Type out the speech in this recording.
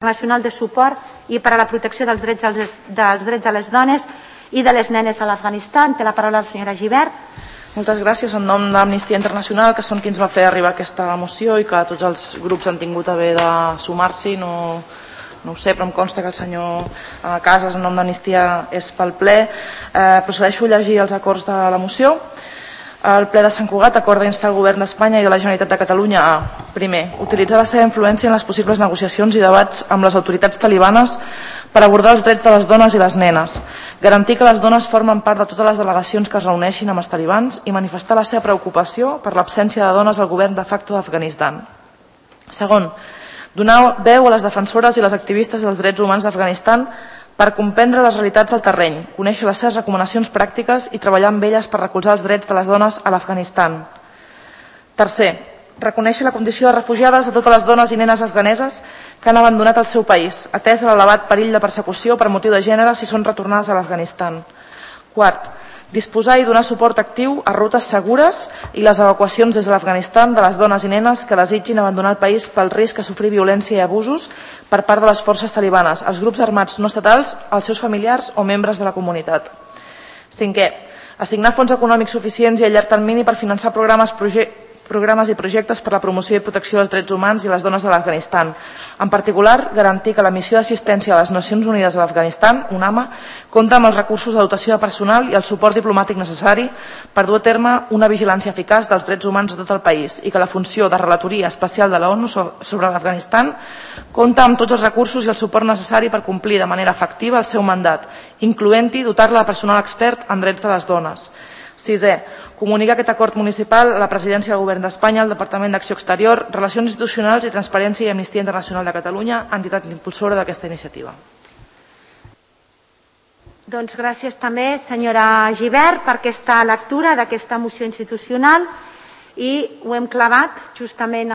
internacional de suport i per a la protecció dels drets de les dones i de les nenes a l'Afganistan. Té la paraula la senyora Gibert. Moltes gràcies. En nom d'Amnistia Internacional, que són qui ens va fer arribar aquesta moció i que tots els grups han tingut a bé de sumar-s'hi, no ho sé, però em consta que el senyor Casas, en nom d'Amnistia, és pel ple. Procedeixo a llegir els acords de la moció. El ple de Sant Cugat acorda instar el Govern d'Espanya i de la Generalitat de Catalunya a, primer, utilitzar la seva influència en les possibles negociacions i debats amb les autoritats talibanes per abordar els drets de les dones i les nenes, garantir que les dones formen part de totes les delegacions que es reuneixin amb els talibans i manifestar la seva preocupació per l'absència de dones al govern de facto d'Afganistan. Segon, donar veu a les defensores i les activistes dels drets humans d'Afganistan per comprendre les realitats del terreny, conèixer les seves recomanacions pràctiques i treballar amb elles per recolzar els drets de les dones a l'Afganistan. Tercer, reconèixer la condició de refugiades de totes les dones i nenes afganeses que han abandonat el seu país, atès l'elevat perill de persecució per motiu de gènere si són retornades a l'Afganistan. Quart, disposar i donar suport actiu a rutes segures i les evacuacions des de l'Afganistan de les dones i nenes que desitgin abandonar el país pel risc de sofrir violència i abusos per part de les forces talibanes, els grups armats no estatals, els seus familiars o membres de la comunitat. Cinquè, assignar fons econòmics suficients i a llarg termini per finançar programes i projectes per la promoció i protecció dels drets humans i les dones de l'Afganistan. En particular, garantir que la missió d'assistència a les Nacions Unides a l'Afganistan, UNAMA, compta amb els recursos de dotació de personal i el suport diplomàtic necessari per dur a terme una vigilància eficaç dels drets humans de tot el país i que la funció de relatoria especial de la ONU sobre l'Afganistan compta amb tots els recursos i el suport necessari per complir de manera efectiva el seu mandat, incloent-hi dotar-la de personal expert en drets de les dones. Sisè, comunicar aquest acord municipal a la presidència del Govern d'Espanya, al Departament d'Acció Exterior, Relacions Institucionals i Transparència i Amnistia Internacional de Catalunya, entitat impulsora d'aquesta iniciativa. Doncs gràcies també, senyora Gibert, per aquesta lectura d'aquesta moció institucional i ho hem clavat justament